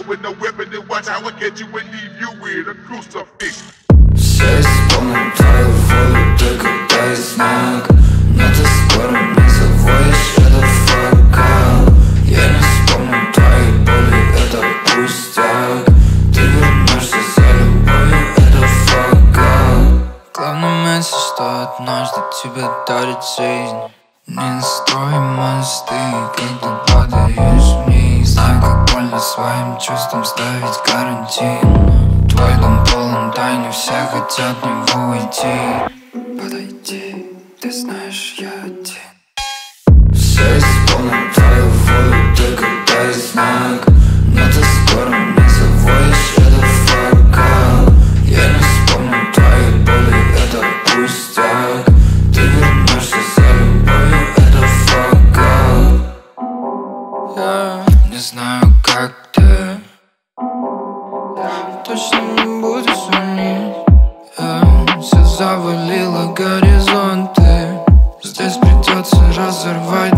with no weapon, then watch how I catch you and leave you with a crucifix. Все исполним твою волю, ты когда есть знак. Но ты скоро не заводишь, это fuck up. Я не вспомню твои боли, это пустяк. Ты вернешься за любовью, это fuck up. Главное мысль, что однажды тебе дарит жизнь. Не строй мосты, когда падаешь вниз. Знаю, как больно своим чувствам ставить карантин. Твой дом полон тайны, все хотят в него уйти. Подойди, ты знаешь, я один. Все исполним твою волю, ты когда есть знак. Но ты скоро не заводишь, это fuck up. Я не вспомню твои боли, это пустяк. Ты вернешься за любовью, это fuck up. Я не знаю, как ты. Точно не буду звонить. Все завалило горизонты. Здесь придется разорвать